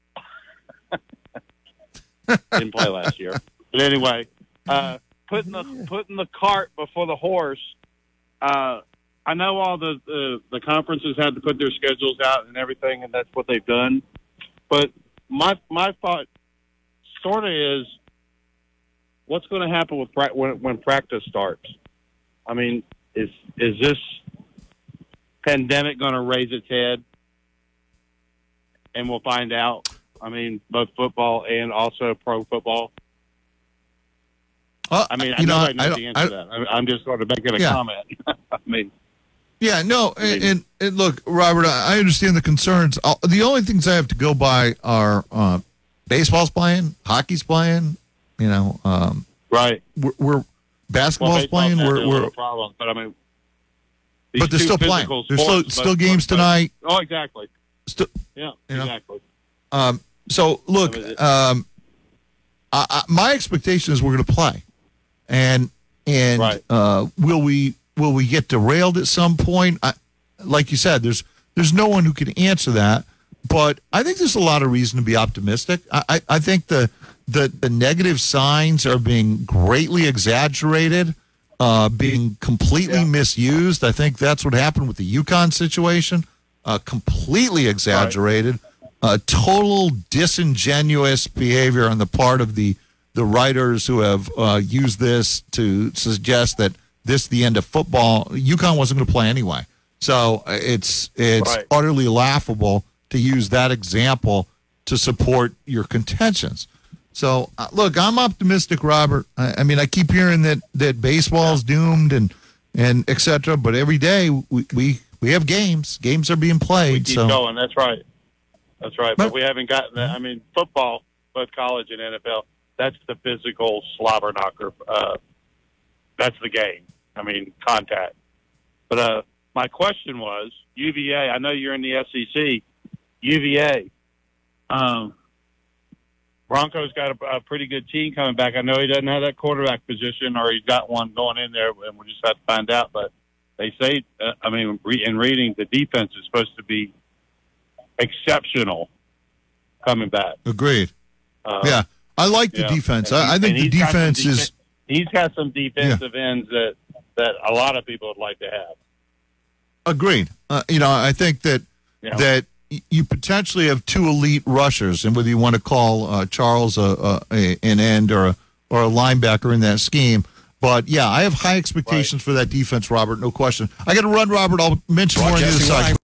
Speaker 4: Didn't play last year. But anyway, uh, putting the putting the cart before the horse, uh, I know all the, the, the conferences had to put their schedules out and everything, and that's what they've done. But my my thought sort of is, what's going to happen with pra- when, when practice starts? I mean, is is this pandemic going to raise its head? And we'll find out. I mean, both football and also pro football.
Speaker 1: Uh,
Speaker 4: I mean, I
Speaker 1: you
Speaker 4: know
Speaker 1: know,
Speaker 4: I know
Speaker 1: I
Speaker 4: the
Speaker 1: don't-
Speaker 4: answer
Speaker 1: I-
Speaker 4: to that. I, I'm just sort of making a
Speaker 1: Yeah.
Speaker 4: comment. I mean,
Speaker 1: Yeah, no, and, and, and look, Robert, I I understand the concerns. I'll, the only things I have to go by are uh, baseball's playing, hockey's playing, you know, um,
Speaker 4: right.
Speaker 1: we're, we're basketball's
Speaker 4: baseball's
Speaker 1: playing,
Speaker 4: had
Speaker 1: we're,
Speaker 4: their
Speaker 1: we're
Speaker 4: little problems, but I mean, these
Speaker 1: but they're
Speaker 4: two
Speaker 1: still playing.
Speaker 4: physical
Speaker 1: There's still,
Speaker 4: sports,
Speaker 1: still
Speaker 4: but-
Speaker 1: games
Speaker 4: but-
Speaker 1: tonight.
Speaker 4: Oh, exactly.
Speaker 1: Still,
Speaker 4: Yeah,
Speaker 1: you know.
Speaker 4: exactly.
Speaker 1: Um, so look, um, I, I, my expectation is we're going to play, and and
Speaker 4: Right.
Speaker 1: uh, will we will we get derailed at some point? I, like you said, there's there's no one who can answer that, but I think there's a lot of reason to be optimistic. I, I, I think the, the the negative signs are being greatly exaggerated, uh, being completely misused. I think that's what happened with the UConn situation. Uh, completely exaggerated, uh, total disingenuous behavior on the part of the the writers who have uh, used this to suggest that this is the end of football. UConn wasn't going to play anyway, so it's it's
Speaker 4: Right.
Speaker 1: utterly laughable to use that example to support your contentions. So uh, look, I'm optimistic, Robert. I, I mean, I keep hearing that that baseball's doomed and and et cetera, but every day we. we We have games. Games are being played.
Speaker 4: Keep
Speaker 1: so
Speaker 4: going. That's right. That's right. But we haven't gotten that. I mean, football, both college and N F L, that's the physical slobber knocker. Uh, that's the game. I mean, contact. But uh, my question was, U V A, I know you're in the S E C. U V A, um, Broncos got a, a pretty good team coming back. I know he doesn't have that quarterback position, or he's got one going in there, and we'll just have to find out. But they say, uh, I mean, re- in reading, the defense is supposed to be exceptional coming back.
Speaker 1: Agreed.
Speaker 4: Uh,
Speaker 1: yeah, I like the
Speaker 4: yeah.
Speaker 1: defense.
Speaker 4: And
Speaker 1: I, I
Speaker 4: he-
Speaker 1: think
Speaker 4: and
Speaker 1: the
Speaker 4: he's got some
Speaker 1: defense is.
Speaker 4: defe- He's got some defensive ends that, that a lot of people would like to have.
Speaker 1: Agreed. Uh, you know, I think that
Speaker 4: Yeah.
Speaker 1: that y- you potentially have two elite rushers, and whether you want to call uh, Charles a, a, a an end or a or a linebacker in that scheme. But yeah, I have high expectations for that defense, Robert. No question. I got to run, Robert. I'll mention more on the other
Speaker 13: Broadcasting
Speaker 1: side.
Speaker 13: live